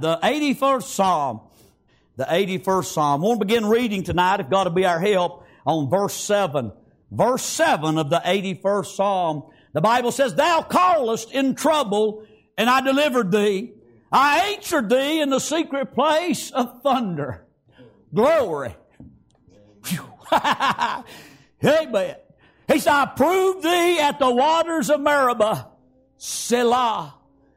The 81st Psalm. The 81st Psalm. I want to begin reading tonight, if God will be our help, on verse 7. Verse 7 of the 81st Psalm. The Bible says, Thou callest in trouble, and I delivered thee. I answered thee in the secret place of thunder. Glory. Amen. He said, I proved thee at the waters of Meribah. Selah.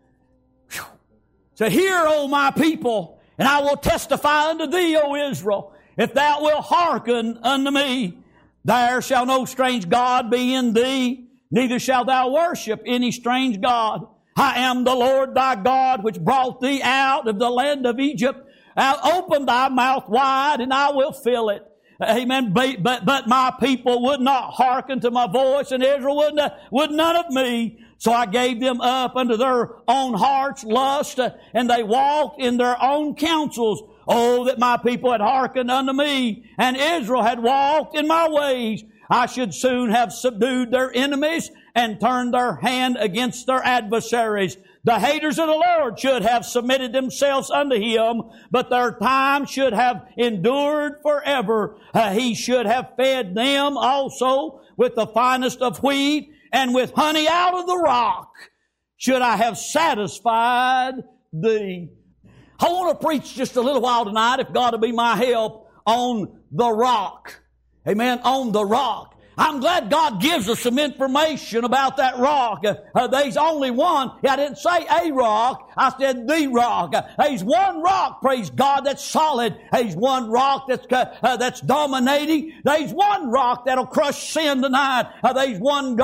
So hear, O my people, and I will testify unto thee, O Israel, if thou wilt hearken unto me. There shall no strange God be in thee, neither shalt thou worship any strange God. I am the Lord thy God, which brought thee out of the land of Egypt. I'll open thy mouth wide, and I will fill it. Amen. But my people would not hearken to my voice, and Israel would none of me. So I gave them up unto their own heart's lust, and they walked in their own counsels. Oh, that my people had hearkened unto me, and Israel had walked in my ways. I should soon have subdued their enemies and turned their hand against their adversaries. The haters of the Lord should have submitted themselves unto Him, but their time should have endured forever. He should have fed them also with the finest of wheat, and with honey out of the rock should I have satisfied thee. I want to preach just a little while tonight, if God will be my help, on the rock. Amen. On the rock. I'm glad God gives us some information about that rock. There's only one. I didn't say a rock. I said the rock. There's one rock, praise God, that's solid. There's one rock that's dominating. There's one rock that'll crush sin tonight. There's one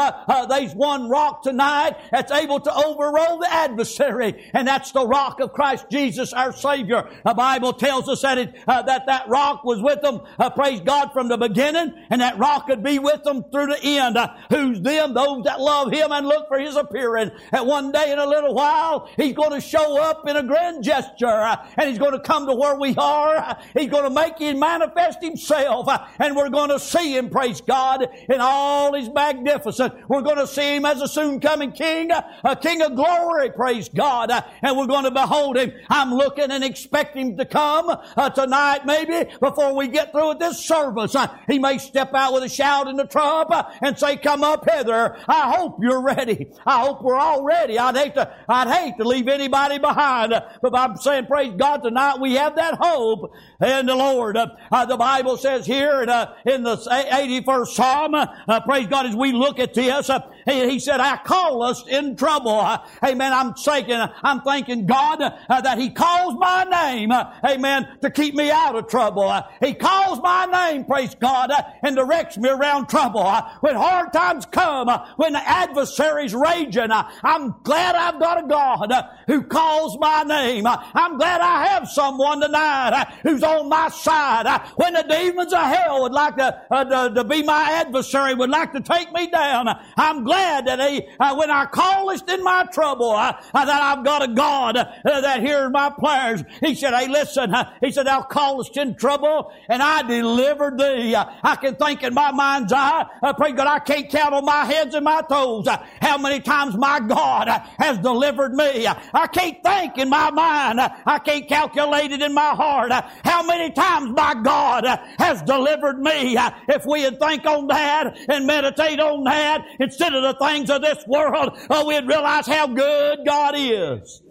rock tonight that's able to overrule the adversary, and that's the rock of Christ Jesus, our Savior. The Bible tells us that that rock was with them, praise God, from the beginning, and that rock could be with them through the end. Who's them? Those that love Him and look for His appearing. And one day in a little while, He's going to show up in a grand gesture, and He's going to come to where we are. He's going to make Him manifest Himself, and we're going to see Him, praise God, in all His magnificence. We're going to see Him as a soon coming King, a King of glory, praise God, and we're going to behold Him. I'm looking and expecting Him to come tonight, maybe, before we get through with this service. He may step out with a shout in the trump and say, come up hither. I hope you're ready. I hope we're all ready. I'd hate to leave anybody behind. But I'm saying, praise God, tonight we have that hope in the Lord. The Bible says here in the 81st Psalm, praise God, as we look at this, He said, I call us in trouble. Amen. I'm thanking God that He calls my name, amen, to keep me out of trouble. He calls my name, praise God, and directs me around trouble. When hard times come, when the adversary's raging, I'm glad I've got a God who calls my name. I'm glad I have someone tonight who's on my side. When the demons of hell would like to be my adversary, would like to take me down, I'm glad that when I callest in my trouble, that I've got a God that hears my prayers. He said, hey, listen, He said, thou callest in trouble, and I delivered thee. I can think in my mind's eye, pray God, I can't count on my heads and my toes how many times my God has delivered me. I can't think in my mind. I can't calculate it in my heart how many times my God has delivered me. If we would think on that and meditate on that instead of the things of this world, we'd realize how good God is.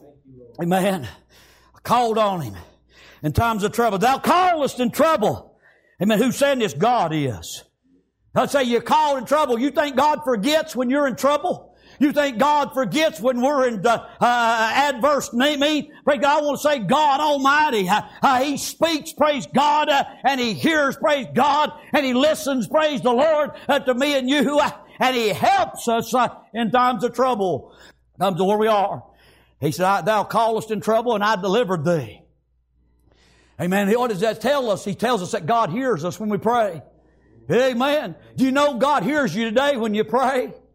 Amen. I called on Him in times of trouble. Thou callest in trouble. Amen. Who's saying this? God is. I'll say you're called in trouble. You think God forgets when you're in trouble? You think God forgets when we're in adverse mean? Praise God, I want to say God Almighty. He speaks, praise God, and He hears, praise God, and He listens, praise the Lord, to me and you, and He helps us in times of trouble, times of where we are. He said, thou callest in trouble, and I delivered thee. Amen. What does that tell us? He tells us that God hears us when we pray. Amen. Do you know God hears you today when you pray?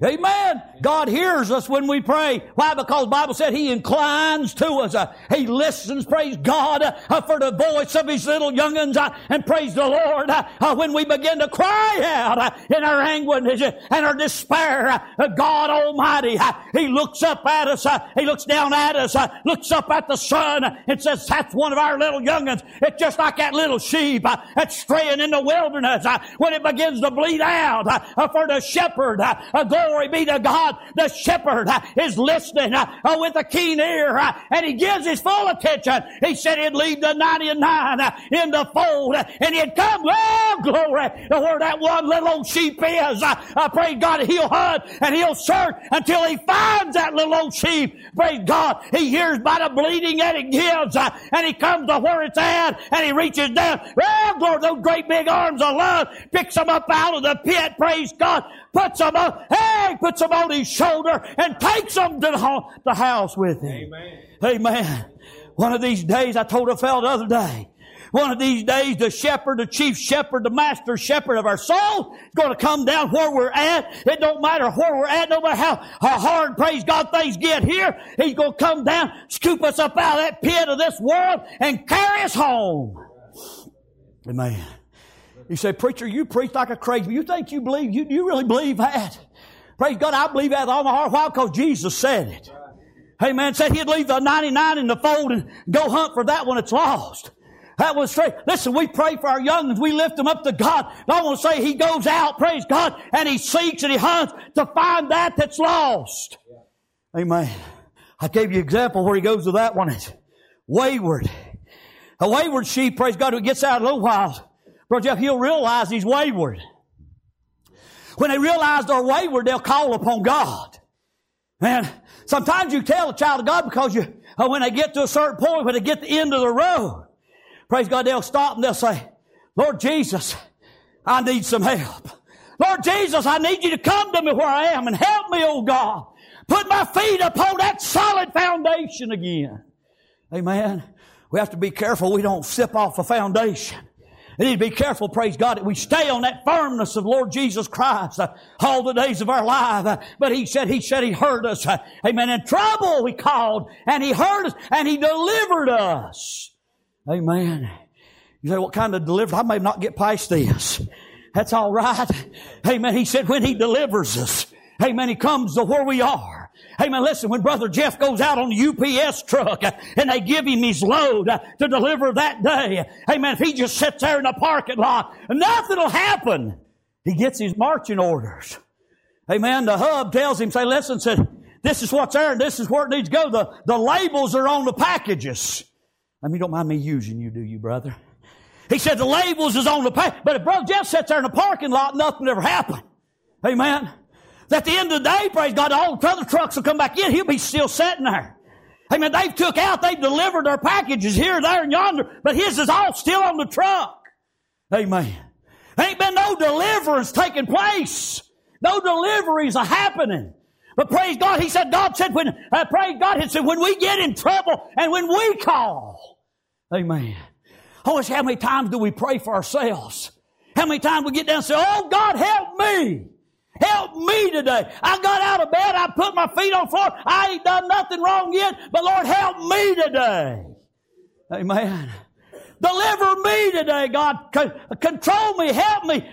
Amen. God hears us when we pray. Why? Because the Bible said He inclines to us. He listens, praise God, for the voice of His little young'uns. And praise the Lord, when we begin to cry out in our anguish and our despair, God Almighty, He looks up at us. He looks down at us, looks up at the sun and says, that's one of our little young'uns. It's just like that little sheep that's straying in the wilderness. When it begins to bleed out for the shepherd, glory be to God, the shepherd is listening with a keen ear, and he gives his full attention. He said he'd leave the 99 in the fold, and he'd come, oh glory, to where that one little old sheep is. Praise God, he'll hunt and he'll search until he finds that little old sheep. Praise God, he hears by the bleeding that it gives, and he comes to where it's at, and he reaches down. Oh glory, those great big arms of love, picks them up out of the pit, praise God, puts them on his shoulder and takes them to the house with him. Amen. Amen. One of these days, I told a fellow the other day, one of these days, the shepherd, the chief shepherd, the master shepherd of our soul is going to come down where we're at. It don't matter where we're at, no matter how hard, praise God, things get here. He's going to come down, scoop us up out of that pit of this world and carry us home. Amen. You say, preacher, you preach like a crazy. You think you believe? You really believe that? Praise God, I believe that with all my heart. Why? Because Jesus said it. Amen. Said He'd leave the 99 in the fold and go hunt for that one that's lost. That was straight. Listen, we pray for our young'uns. We lift them up to God. And I want to say He goes out, praise God, and He seeks and He hunts to find that that's lost. Amen. I gave you an example where He goes to that one. It's wayward. A wayward sheep, praise God, who gets out a little while, Brother Jeff, he'll realize he's wayward. When they realize they're wayward, they'll call upon God. Man, sometimes you tell a child of God because when they get to a certain point, when they get to the end of the road, praise God, they'll stop and they'll say, Lord Jesus, I need some help. Lord Jesus, I need you to come to me where I am and help me, oh God. Put my feet upon that solid foundation again. Amen. We have to be careful we don't sip off a foundation. We need to be careful, praise God, that we stay on that firmness of Lord Jesus Christ all the days of our life. But He said He heard us. Amen. In trouble we called, and He heard us, and He delivered us. Amen. You say, what kind of deliverance? I may not get past this. That's all right. Amen. He said when He delivers us, amen, He comes to where we are. Amen. Listen, when Brother Jeff goes out on the UPS truck and they give him his load to deliver that day, amen, if he just sits there in the parking lot, nothing will happen. He gets his marching orders. Amen. The hub tells him, say, listen, said, this is what's there and this is where it needs to go. The labels are on the packages. I mean, you don't mind me using you, do you, brother? He said the labels is on the package. But if Brother Jeff sits there in the parking lot, nothing ever happened. Amen. At the end of the day, praise God, all the other trucks will come back in. He'll be still sitting there. Amen. They've delivered their packages here, there, and yonder, but his is all still on the truck. Amen. There ain't been no deliverance taking place. No deliveries are happening. But praise God, God said when we get in trouble and when we call. Amen. I wish how many times do we pray for ourselves? How many times we get down and say, oh God, help me. Help me today. I got out of bed. I put my feet on the floor. I ain't done nothing wrong yet, but Lord, help me today. Amen. Deliver me today, God. Control me. Help me.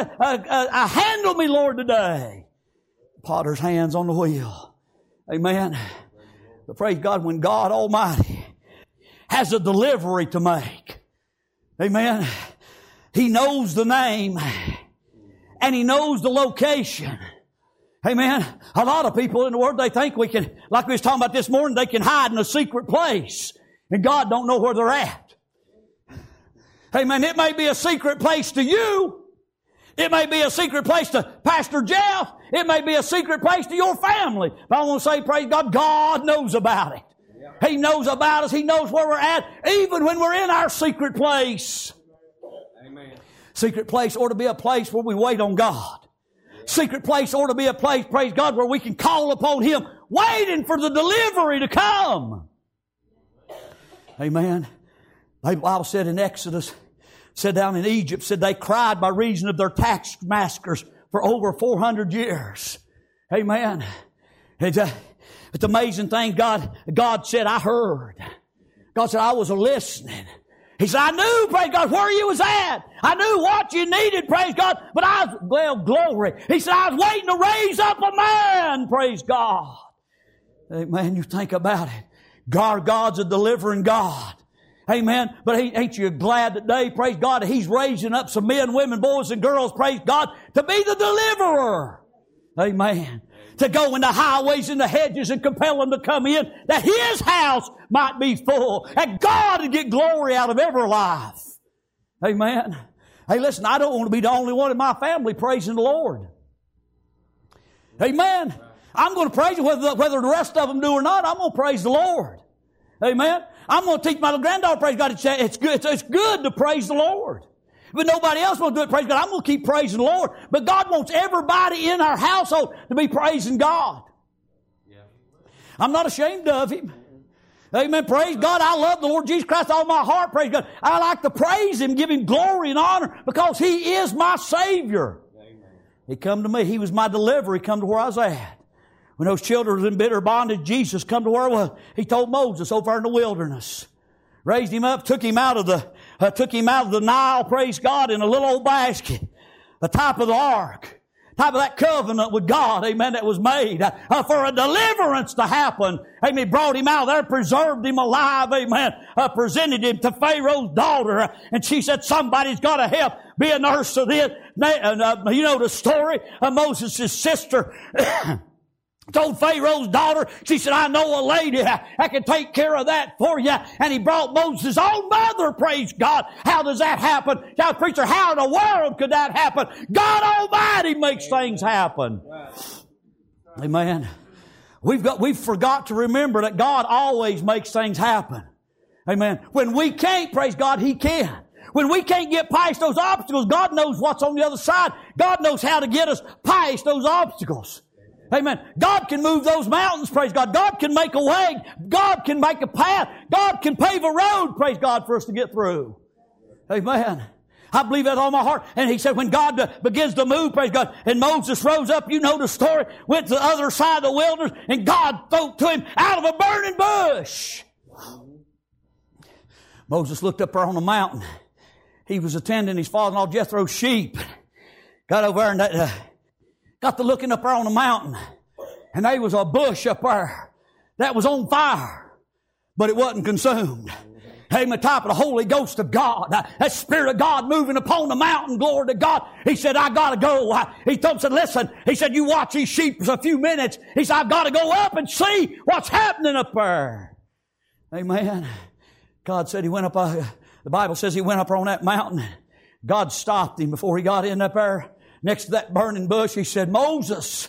Handle me, Lord, today. Potter's hands on the wheel. Amen. But praise God, when God Almighty has a delivery to make. Amen. He knows the name. And He knows the location. Amen. A lot of people in the world, they think we can, like we was talking about this morning, they can hide in a secret place. And God don't know where they're at. Amen. It may be a secret place to you. It may be a secret place to Pastor Jeff. It may be a secret place to your family. But I want to say, praise God, God knows about it. He knows about us. He knows where we're at, even when we're in our secret place. Amen. Secret place ought to be a place where we wait on God. Secret place ought to be a place, praise God, where we can call upon Him, waiting for the delivery to come. Amen. The Bible said in Exodus, said down in Egypt, said they cried by reason of their taskmasters for over 400 years. Amen. It's an amazing thing. God said, I heard. God said, I was listening. He said, I knew, praise God, where you was at. I knew what you needed, praise God, but glory. He said, I was waiting to raise up a man, praise God. Amen. You think about it. God's a delivering God. Amen. But ain't you glad today, praise God, that He's raising up some men, women, boys, and girls, praise God, to be the deliverer. Amen. To go in the highways and the hedges and compel them to come in, that His house might be full, and God would get glory out of every life. Amen. Hey, listen, I don't want to be the only one in my family praising the Lord. Amen. I'm going to praise Him whether the rest of them do or not. I'm going to praise the Lord. Amen. I'm going to teach my little granddaughter, praise God. It's good to praise the Lord. But nobody else will do it, praise God. I'm going to keep praising the Lord. But God wants everybody in our household to be praising God. Yeah. I'm not ashamed of Him. Amen. Praise God. I love the Lord Jesus Christ with all my heart. Praise God. I like to praise Him, give Him glory and honor because He is my Savior. Amen. He come to me. He was my deliverer. He come to where I was at. When those children were in bitter bondage, Jesus come to where I was. He told Moses over in the wilderness. Raised him up, took him out of the Nile, praise God, in a little old basket. The type of the ark. Type of that covenant with God, amen, that was made for a deliverance to happen. Amen. He brought him out there, preserved him alive, amen. Presented him to Pharaoh's daughter. And she said, somebody's got to help be a nurse to this. You know the story of Moses' sister. Told Pharaoh's daughter, she said, I know a lady that can take care of that for you. And he brought Moses' own mother, praise God. How does that happen? Now, preacher, how in the world could that happen? God Almighty makes things happen. Amen. We've forgot to remember that God always makes things happen. Amen. When we can't, praise God, He can. When we can't get past those obstacles, God knows what's on the other side. God knows how to get us past those obstacles. Amen. God can move those mountains, praise God. God can make a way. God can make a path. God can pave a road, praise God, for us to get through. Amen. I believe that all my heart. And He said when God begins to move, praise God, and Moses rose up, you know the story, went to the other side of the wilderness, and God spoke to him out of a burning bush. Moses looked up there on the mountain. He was attending his father-in-law Jethro's sheep. Got over there and got to looking up there on the mountain, and there was a bush up there that was on fire, but it wasn't consumed. Hey, the top of the Holy Ghost of God, that Spirit of God moving upon the mountain, glory to God. He said, I got to go. He told him, said, listen, he said, you watch these sheep for a few minutes. He said, I've got to go up and see what's happening up there. Amen. God said he went up, the Bible says he went up on that mountain. God stopped him before he got in up there. Next to that burning bush, He said, Moses,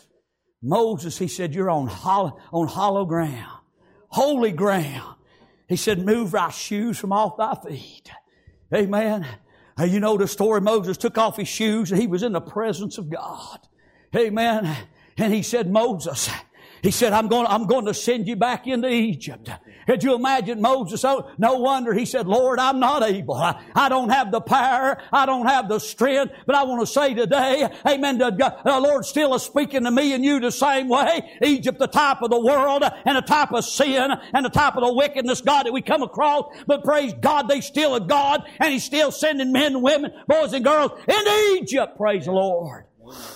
He said, you're on hollow ground, holy ground. He said, move thy shoes from off thy feet. Amen. You know the story. Moses took off his shoes and he was in the presence of God. Amen. And He said, Moses, He said, I'm going to send you back into Egypt. Could you imagine Moses? Oh, no wonder he said, Lord, I'm not able. I don't have the power. I don't have the strength. But I want to say today, amen, the Lord still is speaking to me and you the same way. Egypt, the type of the world and the type of sin and the type of the wickedness, God, that we come across. But praise God, they still a God and He's still sending men and women, boys and girls into Egypt. Praise the Lord.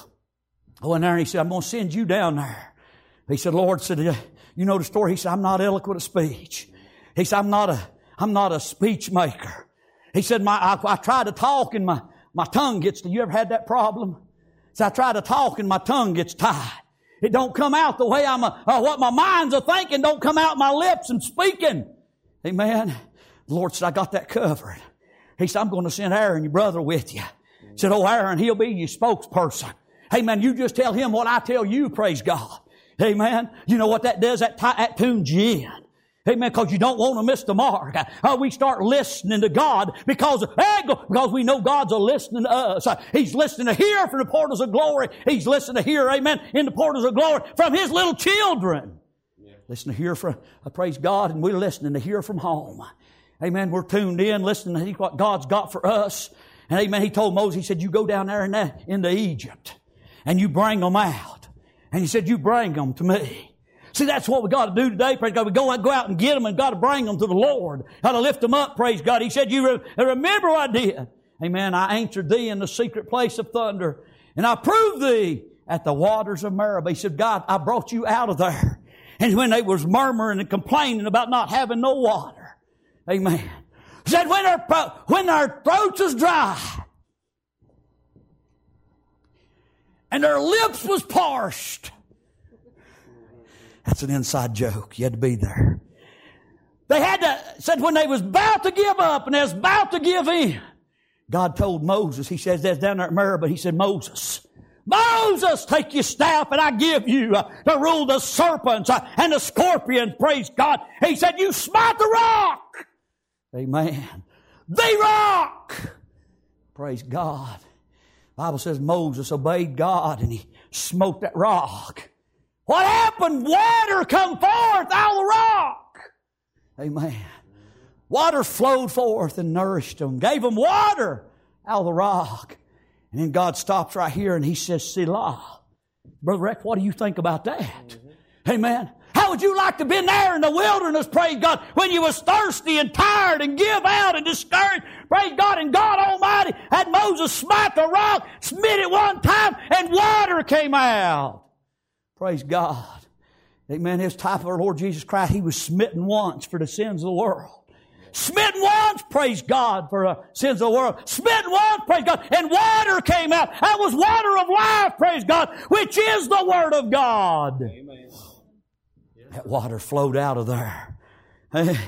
Oh, and there He said, I'm going to send you down there. He said, Lord said, you know the story. He said, I'm not eloquent of speech. He said, I'm not a speech maker. He said, I try to talk and my tongue gets to, you ever had that problem? He said, I try to talk and my tongue gets tied. It don't come out the way what my mind's a thinking don't come out my lips and speaking. Amen. The Lord said, I got that covered. He said, I'm going to send Aaron, your brother, with you. He said, oh, Aaron, he'll be your spokesperson. Hey, man, you just tell him what I tell you, praise God. Amen. You know what that does? That tunes you in. Amen. Because you don't want to miss the mark. We start listening to God because we know God's listening to us. He's listening to hear from the portals of glory. He's listening to hear, amen, in the portals of glory from His little children. Yeah. Listen to hear from, praise God, and we're listening to hear from home. Amen. We're tuned in, listening to what God's got for us. And amen, He told Moses, He said, you go down there into Egypt and you bring them out. And He said, you bring them to me. See, that's what we got to do today, praise God. We go out and get them and got to bring them to the Lord. Got to lift them up, praise God. He said, you remember what I did. Amen. I answered thee in the secret place of thunder, and I proved thee at the waters of Meribah. He said, God, I brought you out of there. And when they was murmuring and complaining about not having no water. Amen. He said, when their throats was dry, and their lips was parched. That's an inside joke. You had to be there. They said when they was about to give up and they was about to give in, God told Moses, He says, that's down there at Meribah, He said, Moses, take your staff and I give you to rule the serpents and the scorpions, praise God. He said, you smite the rock. Amen. The rock. Praise God. The Bible says Moses obeyed God and he smote that rock. What happened? Water come forth out of the rock. Amen. Water flowed forth and nourished them. Gave them water out of the rock. And then God stops right here and He says, Selah. Brother Rex, what do you think about that? Amen. How would you like to have been there in the wilderness, praise God, when you was thirsty and tired and give out and discouraged, praise God, and God Almighty had Moses smite the rock, smit it one time, and water came out. Praise God. Amen. His type of our Lord Jesus Christ, He was smitten once for the sins of the world. Smitten once, praise God, for the sins of the world. Smitten once, praise God, and water came out. That was water of life, praise God, which is the Word of God. Amen. That water flowed out of there. And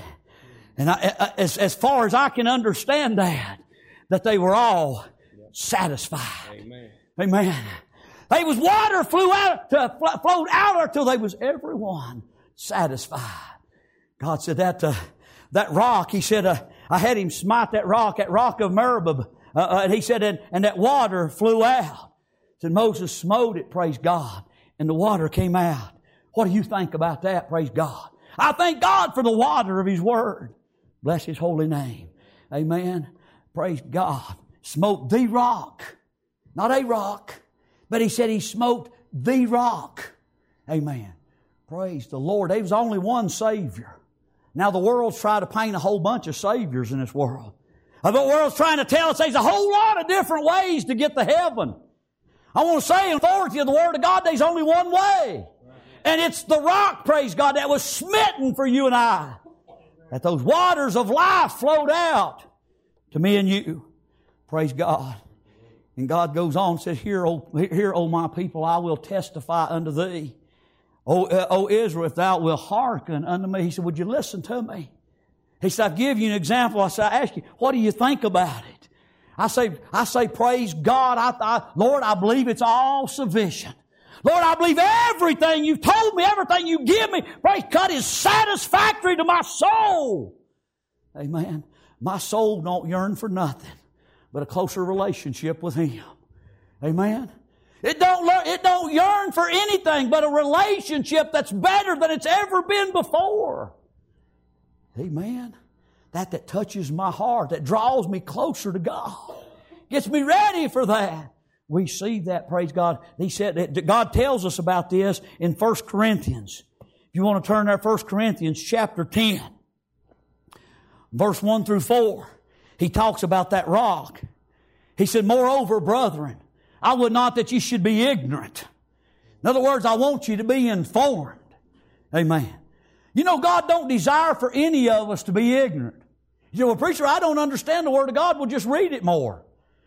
as far as I can understand that they were all satisfied. Amen. Amen. There was water flowed out there till they was everyone satisfied. God said that rock, He said, I had him smite that rock of Meribah. And He said, and that water flew out. Said Moses smote it, praise God, and the water came out. What do you think about that, praise God? I thank God for the water of His Word. Bless His holy name. Amen. Praise God. Smote the rock. Not a rock. But He said He smote the rock. Amen. Praise the Lord. There was only one Savior. Now the world's trying to paint a whole bunch of Saviors in this world. The world's trying to tell us there's a whole lot of different ways to get to heaven. I want to say in authority of the Word of God, there's only one way. And it's the rock, praise God, that was smitten for you and I. That those waters of life flowed out to me and you. Praise God. And God goes on and says, Hear, O my people, I will testify unto thee. O Israel, if thou wilt hearken unto me. He said, would you listen to me? He said, I'll give you an example. I ask you, what do you think about it? I say, praise God. Lord, I believe it's all sufficient. Lord, I believe everything you've told me, everything you give me, praise God, is satisfactory to my soul. Amen. My soul don't yearn for nothing but a closer relationship with Him. Amen. It don't yearn for anything but a relationship that's better than it's ever been before. Amen. That touches my heart, that draws me closer to God, gets me ready for that. We see that, praise God. He said that God tells us about this in 1 Corinthians. If you want to turn there, 1 Corinthians chapter 10, verse 1 through 4. He talks about that rock. He said, moreover, brethren, I would not that you should be ignorant. In other words, I want you to be informed. Amen. You know, God don't desire for any of us to be ignorant. You say, well, preacher, I don't understand the Word of God. Well, just read it more.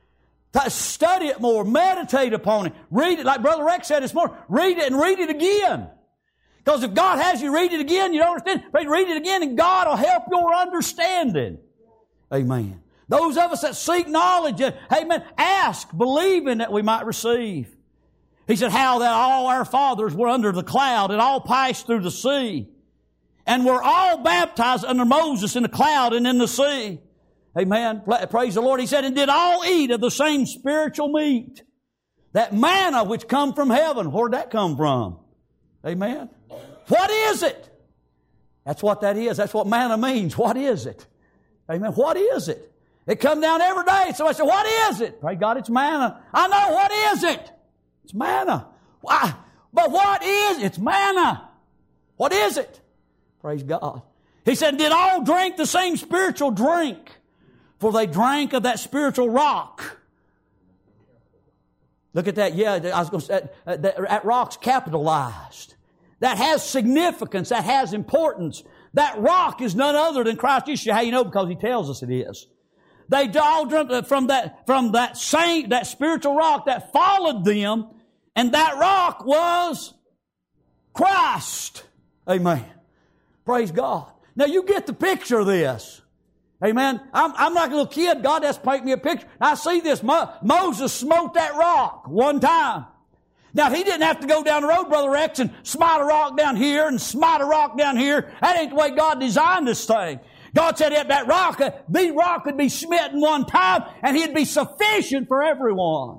Study it more. Meditate upon it. Read it. Like Brother Rex said this morning, read it and read it again. Because if God has you read it again, you don't understand. Read it again and God will help your understanding. Amen. Those of us that seek knowledge, amen, ask, believing that we might receive. He said, how that all our fathers were under the cloud and all passed through the sea. And were all baptized under Moses in the cloud and in the sea. Amen. Praise the Lord. He said, and did all eat of the same spiritual meat. That manna which come from heaven. Where'd that come from? Amen. What is it? That's what that is. That's what manna means. What is it? Amen. What is it? It comes down every day. So I said, what is it? Praise God, it's manna. I know. What is it? It's manna. Why? But what is it? It's manna. What is it? Praise God. He said, did all drink the same spiritual drink? For they drank of that spiritual rock. Look at that. Yeah, I was going to say, that rock's capitalized. That has significance. That has importance. That rock is none other than Christ Jesus. How you know? Because He tells us it is. They all drank from that spiritual rock that followed them, and that rock was Christ. Amen. Praise God. Now you get the picture of this. Amen. I'm like a little kid. God has to paint me a picture. I see this. Moses smote that rock one time. Now, he didn't have to go down the road, Brother Rex, and smite a rock down here and smite a rock down here. That ain't the way God designed this thing. God said that rock, the rock could be smitten one time, and He'd be sufficient for everyone.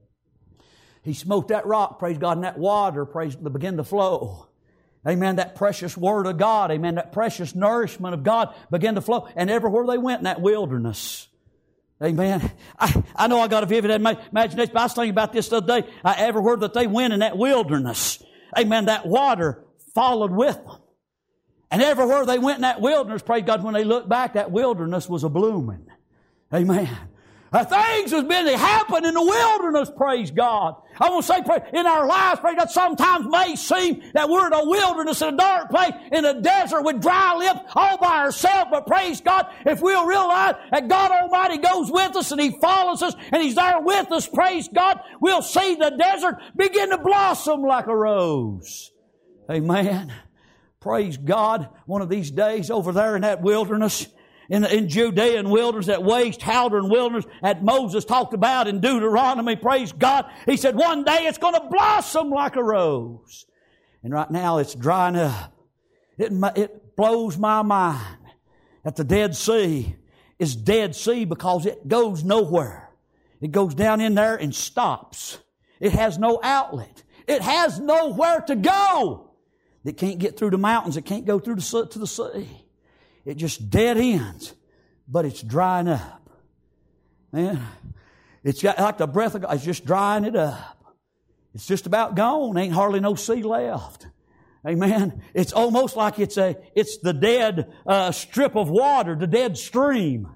He smote that rock, praise God, and that water, began to flow. Amen. That precious Word of God, amen, that precious nourishment of God began to flow. And everywhere they went in that wilderness, amen. I know I got a vivid imagination, but I was thinking about this the other day. Everywhere that they went in that wilderness, amen, that water followed with them. And everywhere they went in that wilderness, praise God, when they looked back, that wilderness was a-blooming. Amen. Things was busy happening in the wilderness, praise God. I want to say, in our lives, praise God, sometimes may seem that we're in a wilderness, in a dark place, in a desert with dry lips, all by ourselves. But praise God, if we'll realize that God Almighty goes with us and He follows us and He's there with us, praise God, we'll see the desert begin to blossom like a rose. Amen. Praise God. One of these days over there in that wilderness, in Judean wilderness, that waste Haldern wilderness that Moses talked about in Deuteronomy, praise God. He said one day it's going to blossom like a rose. And right now it's drying up. It blows my mind that the Dead Sea is Dead Sea because it goes nowhere. It goes down in there and stops. It has no outlet. It has nowhere to go. It can't get through the mountains. It can't go through to the sea. It just dead ends, but it's drying up. Man, it's got like the breath of God. It's just drying it up. It's just about gone. Ain't hardly no sea left. Amen. It's almost like it's the dead strip of water, the dead stream.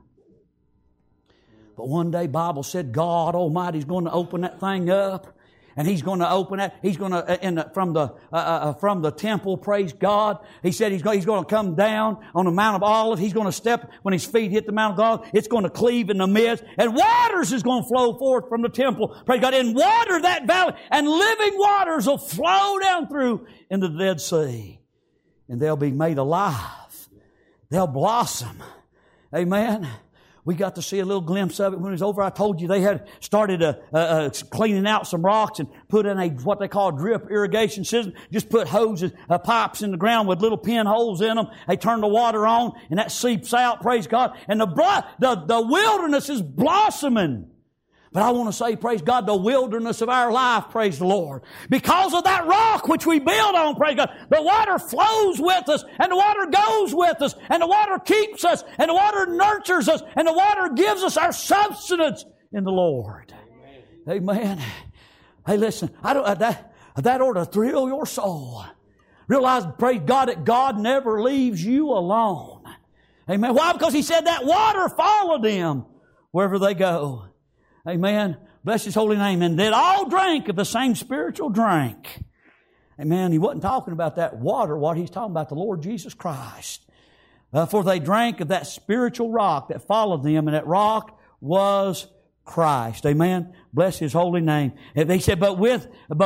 But one day, Bible said God Almighty's going to open that thing up. And He's going to open that. He's going to, from the temple, praise God. He said He's going to come down on the Mount of Olives. He's going to step, when His feet hit the Mount of Olives, it's going to cleave in the midst. And waters is going to flow forth from the temple. Praise God. And water that valley. And living waters will flow down through into the Dead Sea. And they'll be made alive. They'll blossom. Amen. We got to see a little glimpse of it when it was over. I told you they had started cleaning out some rocks and put in what they call drip irrigation system. Just put hoses, pipes in the ground with little pinholes in them. They turn the water on and that seeps out, praise God. And the wilderness is blossoming. But I want to say, praise God, the wilderness of our life, praise the Lord. Because of that rock which we build on, praise God, the water flows with us, and the water goes with us, and the water keeps us, and the water nurtures us, and the water gives us our substance in the Lord. Amen. Amen. Hey, listen, that ought to thrill your soul. Realize, praise God, that God never leaves you alone. Amen. Why? Because He said that water followed them wherever they go. Amen. Bless His holy name. And they all drank of the same spiritual drink. Amen. He wasn't talking about that water. What He's talking about, the Lord Jesus Christ. For they drank of that spiritual rock that followed them, and that rock was Christ. Amen. Bless His holy name. And they said, but with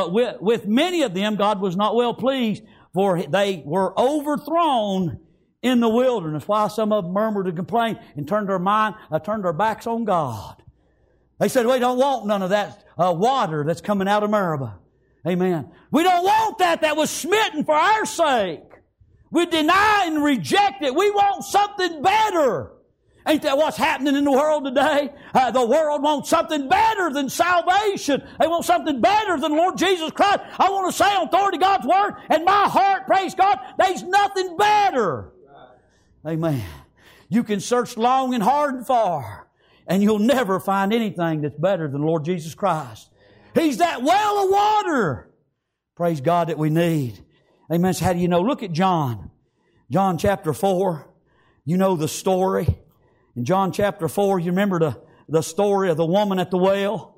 many of them God was not well pleased, for they were overthrown in the wilderness. While some of them murmured and complained and turned their backs on God. They said, we don't want none of that water that's coming out of Meribah. Amen. We don't want that was smitten for our sake. We deny and reject it. We want something better. Ain't that what's happening in the world today? The world wants something better than salvation. They want something better than Lord Jesus Christ. I want to say on authority of God's Word, and my heart, praise God, there's nothing better. Amen. You can search long and hard and far, and you'll never find anything that's better than Lord Jesus Christ. He's that well of water. praise God, that we need. Amen. So how do you know? Look at John. John chapter 4. You know the story. In John chapter 4, you remember the story of the woman at the well.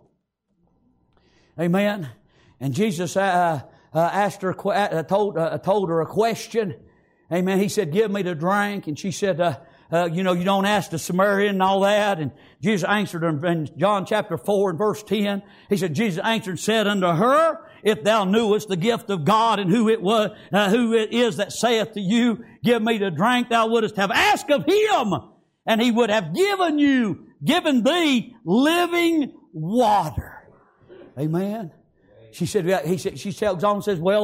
Amen. And Jesus asked her, told her a question. Amen. He said, give me to drink. And she said, you don't ask the Samaritan and all that. And Jesus answered her in John chapter 4 and verse 10. He said, Jesus answered and said unto her, if thou knewest the gift of God and who it is that saith to you, give me to drink, thou wouldest have asked of Him, and He would have given thee living water. Amen. She said, she tells on and says, well,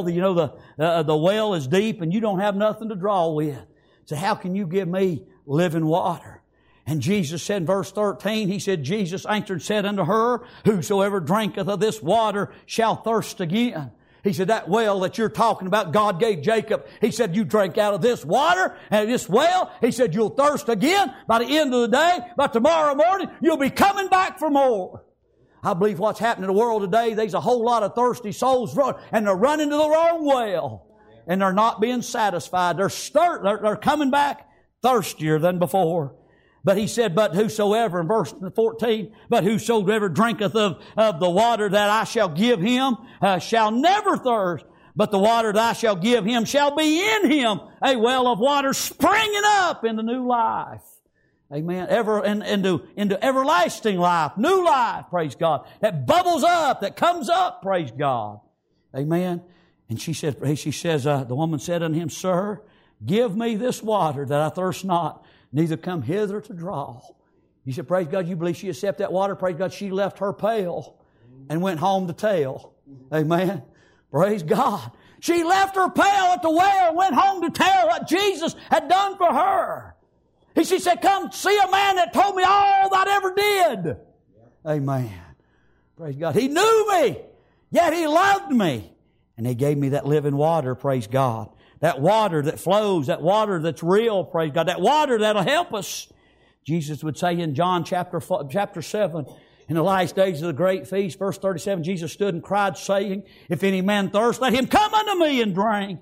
the well is deep and you don't have nothing to draw with. So how can you give me living water? And Jesus said in verse 13, He said, Jesus answered and said unto her, whosoever drinketh of this water shall thirst again. He said, that well that you're talking about, God gave Jacob. He said, you drink out of this water and this well. He said, you'll thirst again by the end of the day. But tomorrow morning, you'll be coming back for more. I believe what's happening in the world today, there's a whole lot of thirsty souls and they're running to the wrong well. And they're not being satisfied. They're coming back thirstier than before. But He said, but whosoever, in verse 14, but whosoever drinketh of the water that I shall give him shall never thirst. But the water that I shall give him shall be in him a well of water springing up into new life. Amen. Into everlasting life, new life, praise God. That bubbles up, that comes up, praise God. Amen. And she says, the woman said unto him, Sir, give me this water that I thirst not, neither come hither to draw. He said, praise God, you believe she accepted that water? Praise God, she left her pail and went home to tell. Amen. Praise God. She left her pail at the well and went home to tell what Jesus had done for her. She said, come see a man that told me all that I ever did. Amen. Praise God. He knew me, yet He loved me. And He gave me that living water, praise God. That water that flows, that water that's real, praise God. That water that'll help us. Jesus would say in John chapter 7, in the last days of the great feast, verse 37, Jesus stood and cried, saying, if any man thirst, let him come unto me and drink.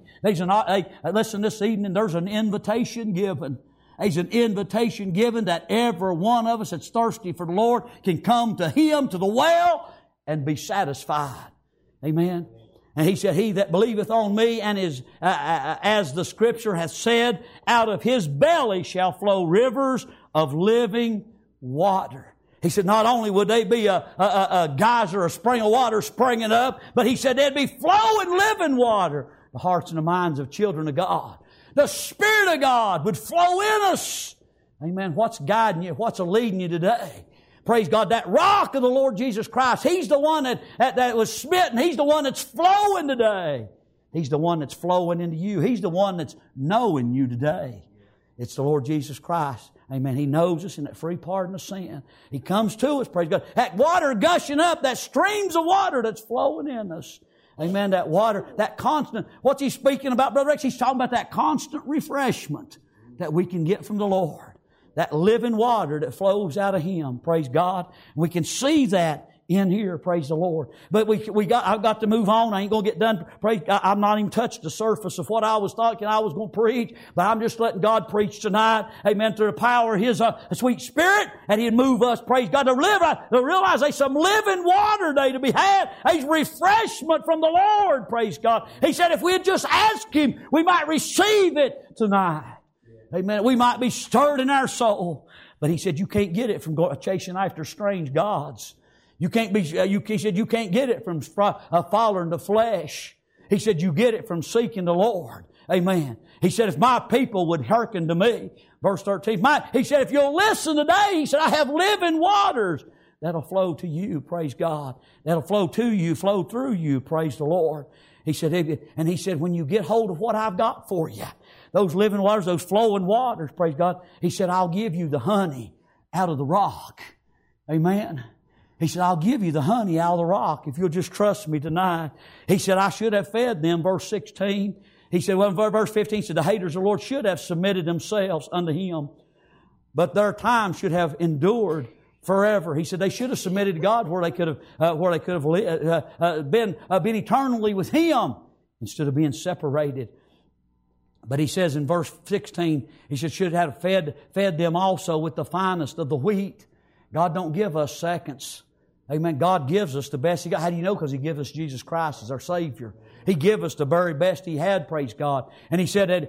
Listen, this evening there's an invitation given. There's an invitation given that every one of us that's thirsty for the Lord can come to Him, to the well, and be satisfied. Amen. And He said, he that believeth on me and is, as the Scripture hath said, out of his belly shall flow rivers of living water. He said, not only would they be a geyser, a spring of water springing up, but He said there'd be flowing living water. The hearts and the minds of children of God. The Spirit of God would flow in us. Amen. What's guiding you? What's leading you today? Praise God. That rock of the Lord Jesus Christ. He's the one that was smitten. He's the one that's flowing today. He's the one that's flowing into you. He's the one that's knowing you today. It's the Lord Jesus Christ. Amen. He knows us in that free pardon of sin. He comes to us. Praise God. That water gushing up, that streams of water that's flowing in us. Amen. That water, that constant. What's He speaking about, Brother Rex? He's talking about that constant refreshment that we can get from the Lord. That living water that flows out of Him. Praise God. We can see that in here. Praise the Lord. But I've got to move on. I ain't going to get done. I've not even touched the surface of what I was thinking I was going to preach. But I'm just letting God preach tonight. Amen. Through the power of His sweet Spirit. And He'd move us. Praise God. To realize there's some living water today to be had. There's refreshment from the Lord. Praise God. He said if we'd just ask Him, we might receive it tonight. Amen. We might be stirred in our soul. But He said you can't get it from chasing after strange gods. He said you can't get it from following the flesh. He said you get it from seeking the Lord. Amen. He said if my people would hearken to me. Verse 13. He said if you'll listen today, He said I have living waters that'll flow to you. Praise God. That'll flow to you, flow through you. Praise the Lord. He said, when you get hold of what I've got for you, those living waters, those flowing waters, praise God. He said, I'll give you the honey out of the rock. Amen. He said, I'll give you the honey out of the rock if you'll just trust me tonight. He said, I should have fed them, verse 16. He said, verse 15 he said, the haters of the Lord should have submitted themselves unto Him. But their time should have endured forever. He said they should have submitted to God where they could have been eternally with Him instead of being separated. But he says in verse 16, he said, should have fed them also with the finest of the wheat. God don't give us seconds. Amen. God gives us the best He got. How do you know? Because He gives us Jesus Christ as our Savior. He gave us the very best He had, praise God. And He said,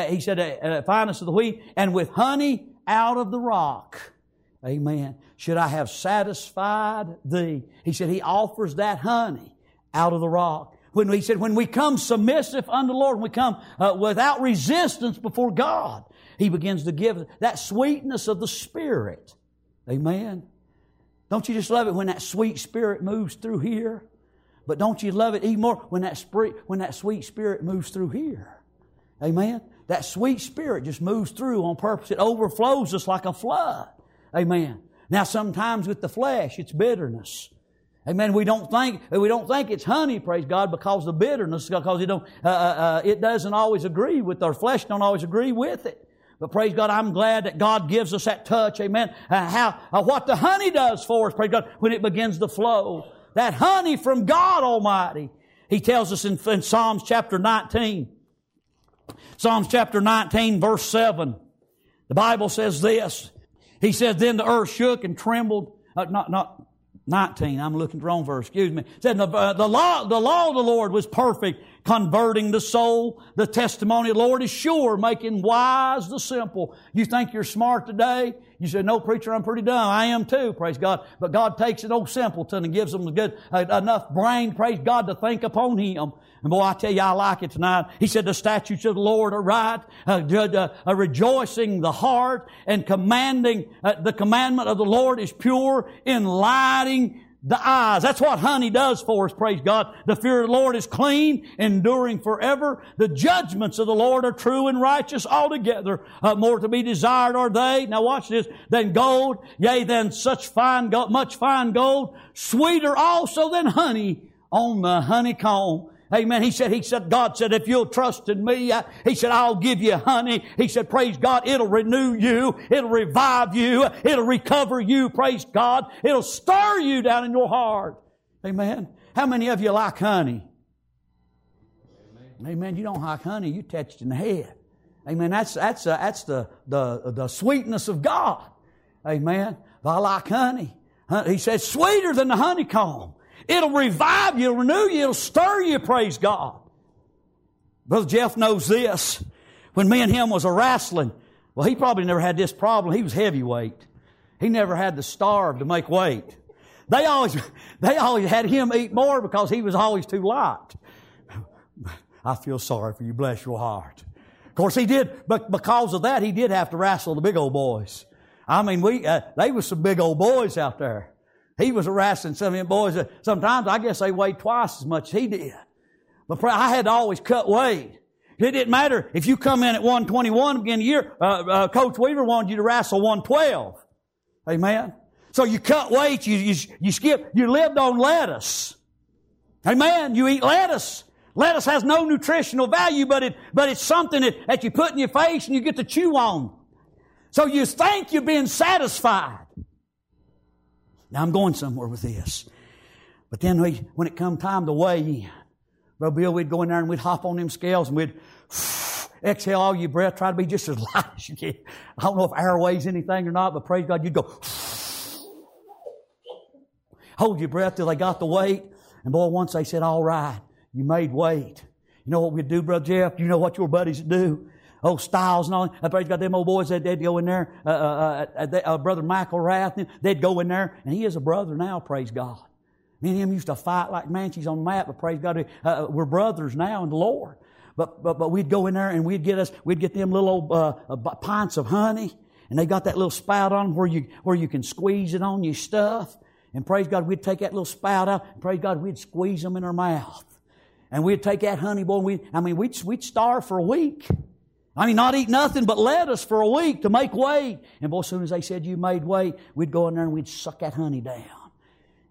finest of the wheat, and with honey out of the rock. Amen. Should I have satisfied thee? He said He offers that honey out of the rock. He said, when we come submissive unto the Lord, when we come without resistance before God, He begins to give that sweetness of the Spirit. Amen. Don't you just love it when that sweet Spirit moves through here? But don't you love it even more when that sweet Spirit moves through here? Amen. That sweet Spirit just moves through on purpose. It overflows us like a flood. Amen. Now sometimes with the flesh, it's bitterness. Amen. We don't think it's honey, praise God, because of bitterness, because it doesn't always agree with our flesh. Don't always agree with it. But praise God, I'm glad that God gives us that touch. Amen. What the honey does for us, praise God, when it begins to flow. That honey from God Almighty. He tells us in Psalms chapter 19. Psalms chapter 19, verse 7. The Bible says this. He says, then the earth shook and trembled. Not 19. I'm looking at the wrong verse. Excuse me. It said, the law of the Lord was perfect, converting the soul. The testimony of the Lord is sure, making wise the simple. You think you're smart today? You say, no, preacher, I'm pretty dumb. I am too, praise God. But God takes an old simpleton and gives them enough brain, praise God, to think upon Him. And boy, I tell you, I like it tonight. He said, the statutes of the Lord are right, rejoicing the heart, and commanding, the commandment of the Lord is pure, enlightening the eyes. That's what honey does for us, praise God. The fear of the Lord is clean, enduring forever. The judgments of the Lord are true and righteous altogether. More to be desired are they, now watch this, than gold, yea, than such fine gold, much fine gold, sweeter also than honey on the honeycomb. Amen. He said, God said, if you'll trust in me, He said, I'll give you honey. He said, praise God, it'll renew you. It'll revive you. It'll recover you. Praise God. It'll stir you down in your heart. Amen. How many of you like honey? Amen. You don't like honey, you touched in the head. Amen. That's the sweetness of God. Amen. I like honey. He said, sweeter than the honeycomb. It'll revive you, it'll renew you, it'll stir you, praise God. Brother Jeff knows this. When me and him was wrestling, well, he probably never had this problem. He was heavyweight. He never had to starve to make weight. They always had him eat more because he was always too light. I feel sorry for you, bless your heart. Of course he did, but because of that, he did have to wrestle the big old boys. I mean, they was some big old boys out there. He was harassing some of them boys. Sometimes I guess they weighed twice as much as he did. But I had to always cut weight. It didn't matter if you come in at 121 beginning of the year. Coach Weaver wanted you to wrestle 112. Amen. So you cut weight. You skip. You lived on lettuce. Amen. You eat lettuce. Lettuce has no nutritional value, but it's something that you put in your face and you get to chew on. So you think you're being satisfied. Now I'm going somewhere with this. But then when it come time to weigh in, Brother Bill, we'd go in there and we'd hop on them scales and we'd exhale all your breath, try to be just as light as you can. I don't know if air weighs anything or not, but praise God, you'd go hold your breath till they got the weight. And boy, once they said, all right, you made weight. You know what we'd do, Brother Jeff? You know what your buddies would do? Oh, Styles and all. Praise God, them old boys, they'd go in there. Brother Michael Rath, they'd go in there. And he is a brother now, praise God. Me and him used to fight like manchies on the mat, but praise God, we're brothers now in the Lord. But we'd go in there and we'd get them little old pints of honey. And they got that little spout on them where you can squeeze it on your stuff. And praise God, we'd take that little spout out. And praise God, we'd squeeze them in our mouth. And we'd take that honey, boy, we'd starve for a week. Not eat nothing but lettuce for a week to make weight. And boy, as soon as they said you made weight, we'd go in there and we'd suck that honey down.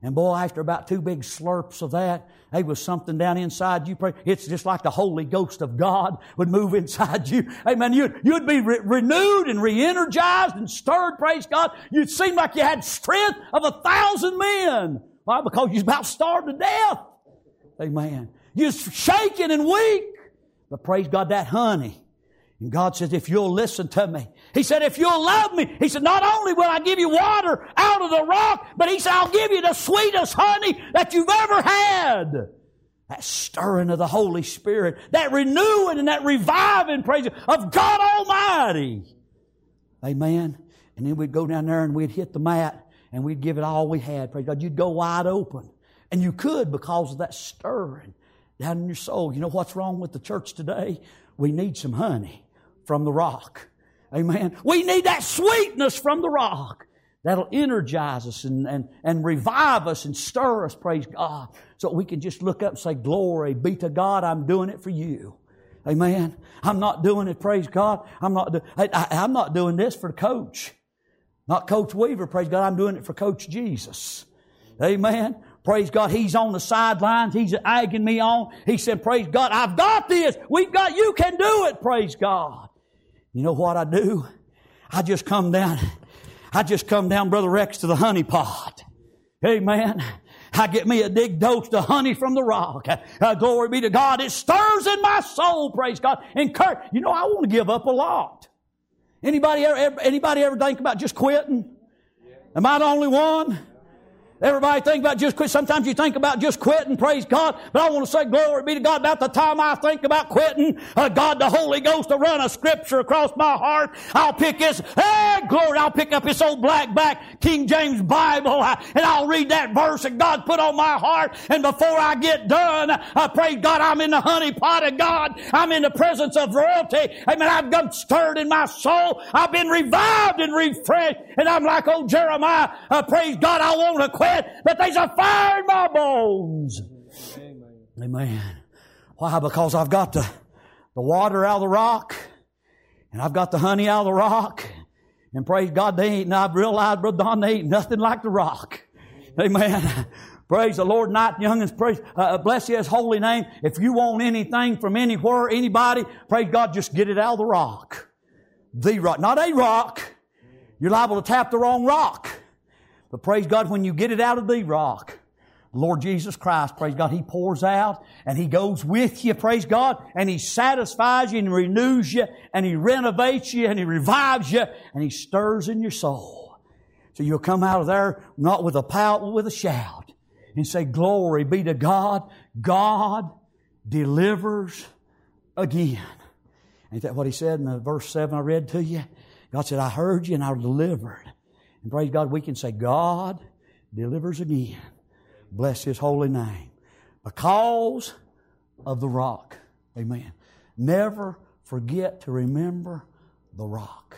And boy, after about 2 big slurps of that, there was something down inside you. It's just like the Holy Ghost of God would move inside you. Amen. You'd be renewed and re-energized and stirred, praise God. You'd seem like you had strength of 1,000 men. Why? Because you're about starved to death. Amen. You're shaking and weak. But praise God, that honey. And God says, if you'll listen to me. He said, if you'll love me. He said, not only will I give you water out of the rock, but He said, I'll give you the sweetest honey that you've ever had. That stirring of the Holy Spirit, that renewing and that reviving, praise of God Almighty. Amen. And then we'd go down there and we'd hit the mat and we'd give it all we had. Praise God. You'd go wide open. And you could because of that stirring down in your soul. You know what's wrong with the church today? We need some honey from the rock. Amen. We need that sweetness from the rock that'll energize us and revive us and stir us, praise God, so we can just look up and say, glory be to God, I'm doing it for you. Amen. I'm not doing it, praise God. I'm not doing this for the coach. Not Coach Weaver, praise God. I'm doing it for Coach Jesus. Amen. Praise God. He's on the sidelines. He's egging me on. He said, praise God, I've got this. You can do it, praise God. You know what I do? I just come down, Brother Rex, to the honey pot. Amen. I get me a big dose of honey from the rock. Glory be to God. It stirs in my soul, praise God. You know, I want to give up a lot. Anybody ever think about just quitting? Am I the only one? Everybody think about just quit. Sometimes you think about just quitting, praise God. But I want to say, glory be to God, about the time I think about quitting, God, the Holy Ghost will run a scripture across my heart. I'll pick up this old black back King James Bible, and I'll read that verse that God put on my heart. And before I get done, praise God, I'm in the honey pot of God. I'm in the presence of royalty. Amen. I've got stirred in my soul. I've been revived and refreshed. And I'm like old Jeremiah, praise God, I want to quit. But there's a fire in my bones. Amen. Why? Because I've got the water out of the rock, and I've got the honey out of the rock, and praise God, I've realized, Brother Don, they ain't nothing like the rock. Amen. Praise the Lord, night youngins. Praise, bless His holy name. If you want anything from anywhere, anybody, praise God, just get it out of the rock. The rock, not a rock. You're liable to tap the wrong rock. But praise God, when you get it out of the rock, Lord Jesus Christ, praise God, He pours out and He goes with you, praise God, and He satisfies you and renews you and He renovates you and He revives you and He stirs in your soul. So you'll come out of there not with a pout, but with a shout and say, glory be to God. God delivers again. Ain't that what He said in the verse 7 I read to you? God said, I heard you and I delivered. And praise God, we can say, God delivers again. Bless His holy name. Because of the rock. Amen. Never forget to remember the rock.